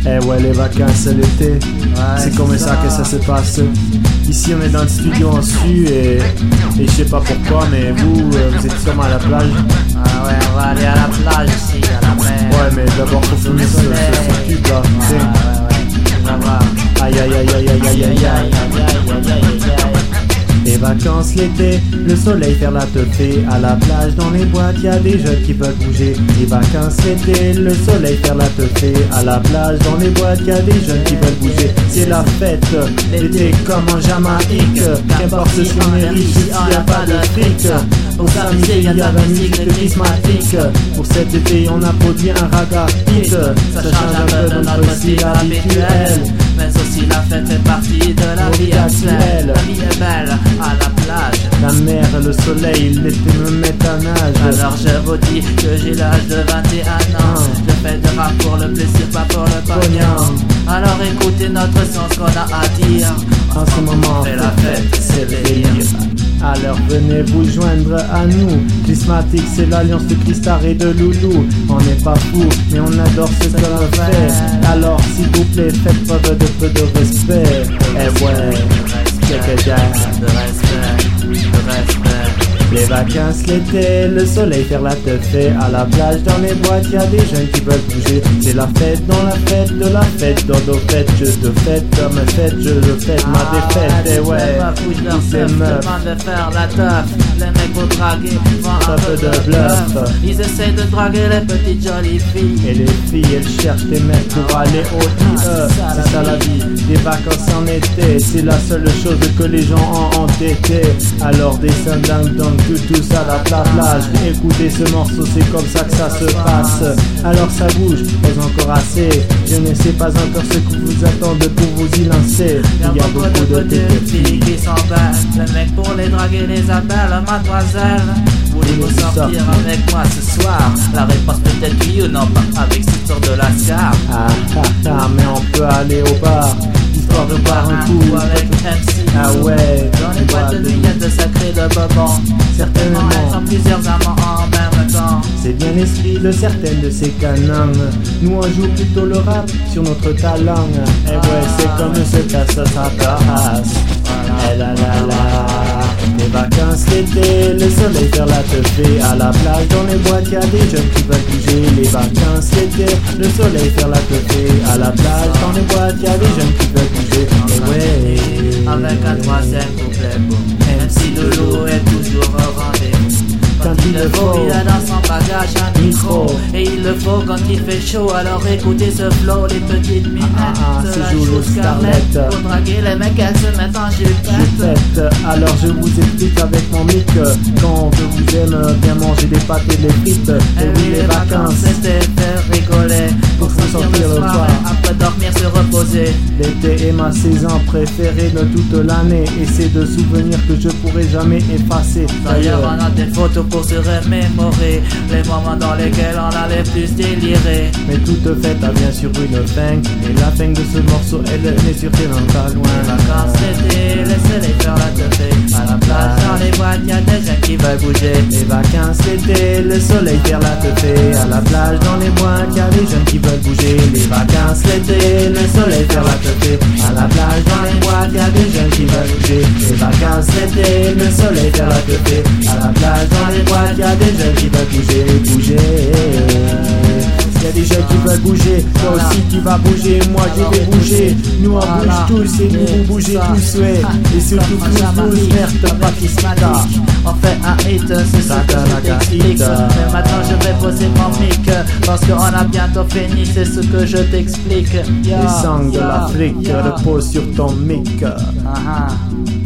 Eh ouais, les vacances l'été, c'est comme ça que ça se passe. Ici on est dans le studio en su et je sais pas pourquoi, mais vous êtes sûrement à la plage. Ah ouais, on va aller à la plage ici, à la mer. Ouais, mais d'abord faut finir ce tube là. Tu vas voir. Aïe aïe aïe aïe aïe aïe aïe aïe. Les vacances l'été, le soleil faire la teufée. À la plage, dans les boîtes, y a des jeunes qui veulent bouger. Les vacances l'été, le soleil faire la teufée. À la plage, dans les boîtes, y a des jeunes qui veulent bouger. C'est la fête, l'été comme en Jamaïque. Qu'importe si on est riche, s'il y a pas de fric. Pour s'amuser, y a de la musique prismatique. Pour cet été, on a produit un raga hit. Ça change un peu de notre style habituel, mais aussi la fête fait partie de la vie actuelle. La vie est belle à la plage. La mer, le soleil, l'été me met à nage. Alors je vous dis que j'ai l'âge de 21 ans. Je fais de rap pour le plaisir, pas pour le pognon. Alors écoutez notre son, ce qu'on a à dire. En ce moment, on fait la fête, c'est le délire. Alors venez vous joindre à nous. Prismatique, c'est l'alliance de Cristar et de Loulou. On n'est pas fous, mais on adore ce que l'on fait. Alors s'il vous plaît, faites preuve de peu de respect. Eh ouais, check it out. De respect. Les vacances l'été, le soleil faire la teufée. À la plage, dans les boîtes, y a des jeunes qui veulent bouger. C'est la fête dans la fête de la fête. Dans nos fêtes, je te fête comme fête, je le fête, ma défaite. Et ouais, ils demandent de faire la teuf. Les mecs vont draguer, font un peu de bluff. Ils essayent de draguer les petites jolies filles. Et les filles, elles cherchent des mecs pour aller au IE. C'est ça la vie, des vacances en été. C'est la seule chose que les gens ont entêté. Alors descendent dans tous à la plage. Écoutez ce morceau, c'est comme ça que ça se passe. Alors ça bouge, pas encore assez. Je ne sais pas encore ce que vous attendez pour vous y lancer. Il y a beaucoup de petites filles qui sont belles. Les mecs pour les draguer les appellent mademoiselle. Voulez-vous sortir avec moi ce soir? La réponse peut être oui ou non, pas avec cette sorte de lascar. Mais on peut aller au bar, histoire de boire un coup avec MC. Ah ouais, dans les boîtes de nuit, y'a de sacrés de bonbons. Certainement, elles sont plusieurs amants en même temps. C'est bien l'esprit de certaines de ces canons. Nous on joue plutôt le rap sur notre talent. Et ouais, c'est comme ce ça passe. Eh la la la. Les vacances l'été, le soleil faire la teufée. À la plage, dans les boîtes, y'a des jeunes qui veulent bouger. Les vacances l'été, le soleil faire la teufée. À la plage, dans les boîtes, y'a des jeunes qui veulent bouger. Et ouais, avec un troisième couplet beau. MC Loulou est toujours au rendez-vous. Quand il le faut, il a dans son bagage un micro. Et il le faut quand il fait chaud. Alors écoutez ce flow, les petites minettes se la jouent Scarlett. Pour draguer les mecs, elles se mettent en jupette. Alors je vous explique avec mon mic. Quand je vous aime bien manger des pâtes et des frites. Et oui, les vacances, c'était faire rigoler. Pour sortir le soir, après dormir, se reposer. L'été est ma saison préférée de toute l'année. Et c'est de souvenirs que je pourrai jamais effacer. D'ailleurs on a des photos pour se remémorer les moments dans lesquels on allait plus délirer. Mais toute fête a bien sûr une fin. Et la fin de ce morceau, elle n'est sûrement pas loin. Les vacances l'été, le soleil faire la teufée. À la plage, dans les boîtes, y'a des gens qui veulent bouger. Les vacances l'été, le soleil faire la teufée. À la plage, dans les boîtes, y'a des jeunes qui veulent bouger. Les vacances l'été, le soleil faire la teufée. À la plage, dans les boîtes, y'a des jeunes qui veulent bouger. Les vacances l'été, le soleil faire la teufée. À la plage, dans les boîtes, y'a des jeunes qui veulent bouger. Y'a des jeunes qui veulent bouger, toi aussi tu vas bouger, moi je vais bouger. Nous on bouge tous et nous bougez tous, ouais. Et surtout tous, merde, pas qui on fait un hit, c'est ça que je t'explique. Mais maintenant je vais poser mon mic, parce qu'on a bientôt fini, c'est ce que je t'explique. Les sangs de l'Afrique reposent sur ton mic.